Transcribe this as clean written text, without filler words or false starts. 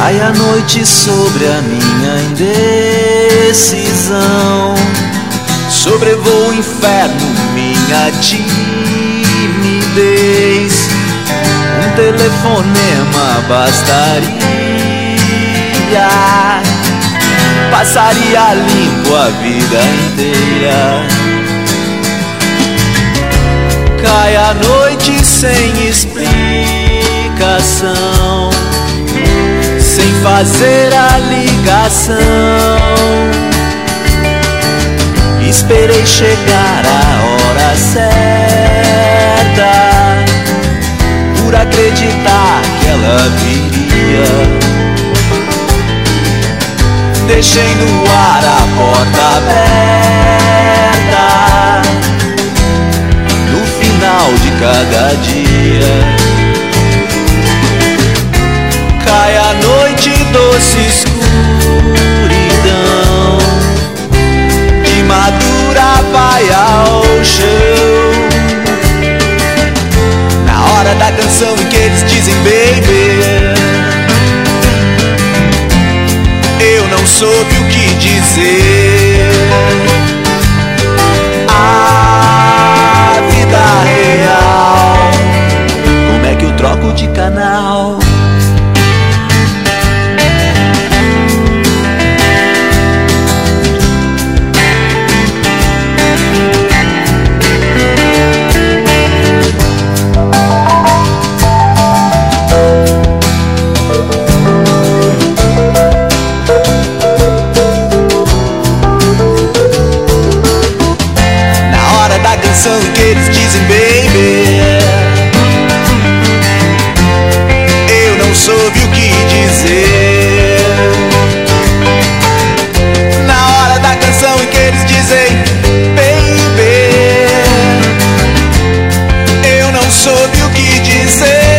Cai a noite sobre a minha indecisão, sobrevoo o inferno, minha timidez. Um telefonema bastaria, passaria limpo a vida inteira. Cai a noite sem explicação, sem fazer a ligação. Esperei chegar a hora certa, por acreditar que ela viria. Deixei no ar a porta aberta, no final de cada dia. Cai a noite, doce escuridão, de madura vai ao chão. Na hora da canção em que eles dizem baby, eu não soube o que dizer. A vida real, como é que eu troco de canal? Que eles dizem baby, eu não soube o que dizer. Na hora da canção em que eles dizem baby, eu não soube o que dizer.